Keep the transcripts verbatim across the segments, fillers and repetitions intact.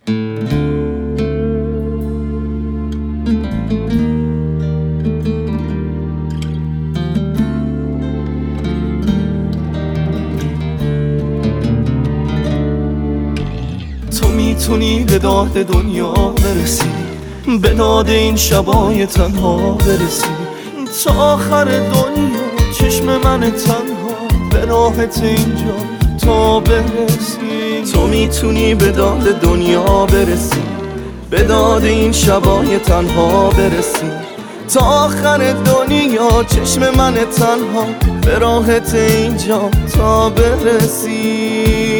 تو میتونی به داد دنیا برسی، به داد این شبای تنها برسی، تا آخر دنیا چشم من تنها به راحت اینجا تا برسی. تو میتونی به داد دنیا برسی، به داد این شبای تنها برسی، تا آخر دنیا چشم من تنها به راحت اینجا تا برسی.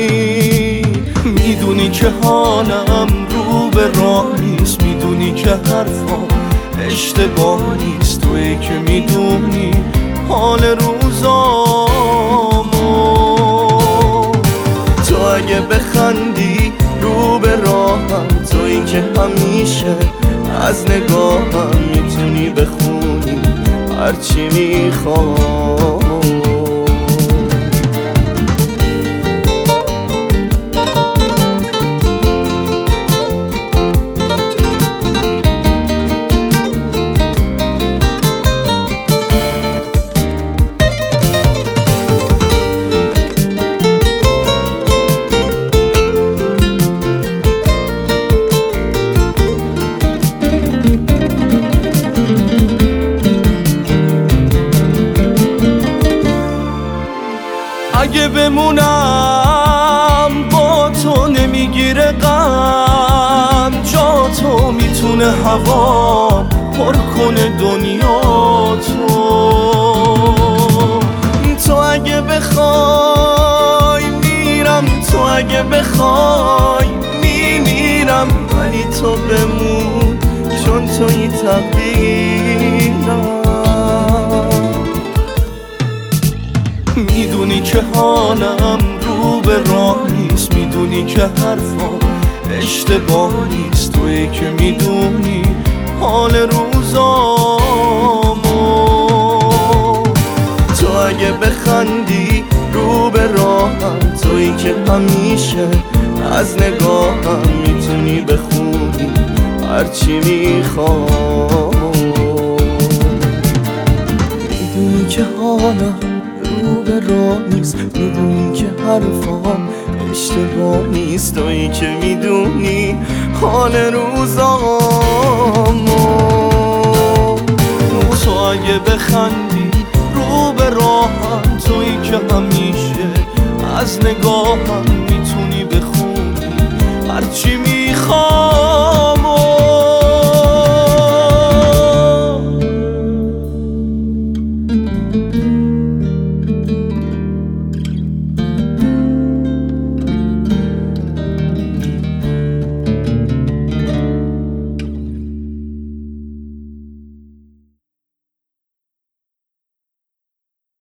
میدونی که حالم رو به راه نیست، میدونی که حرفام اشتباه نیست، تویی که میدونی حال روزامو. تو اگه بخندی رو به راهم، تویی که همیشه از نگاهم میتونی بخونی هرچی میخوام. اگه بمونم با تو نمیگیره غم، جا تو میتونه هوا پر کنه دنیا تو. تو اگه بخوای میرم، تو اگه بخوای میمیرم، ولی تو بمون چون توی تقدیرم. میدونی که حالم رو به راه نیست، میدونی که حرفام اشتباه نیست، تویی که میدونی حال روزامو. تو اگه بخندی رو به راهم، تویی که همیشه از نگاهم میتونی بخونی هرچی میخوام. میدونی که حالم رو به راه نیست، میدونی که حرفام اشتباه نیست، تویی که میدونی حال روزامو. تو اگه بخندی رو به راهم، تویی که همیشه از نگاهم میتونی بخونی هرچی میخوام.